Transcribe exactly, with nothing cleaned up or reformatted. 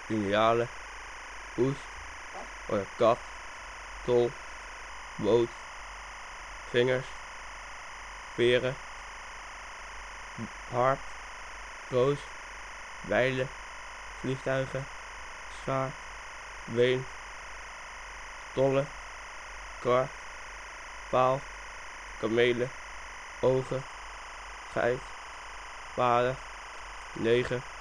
Linealen. Hoes. Oh ja, kat. Tol. Boot. Vingers. Peren. Harp. Roos. Bijlen. Vliegtuigen. Schaar. Been. Tollen. Kar. Paal. Kamelen. Ogen. Geit. Paarden. Negen.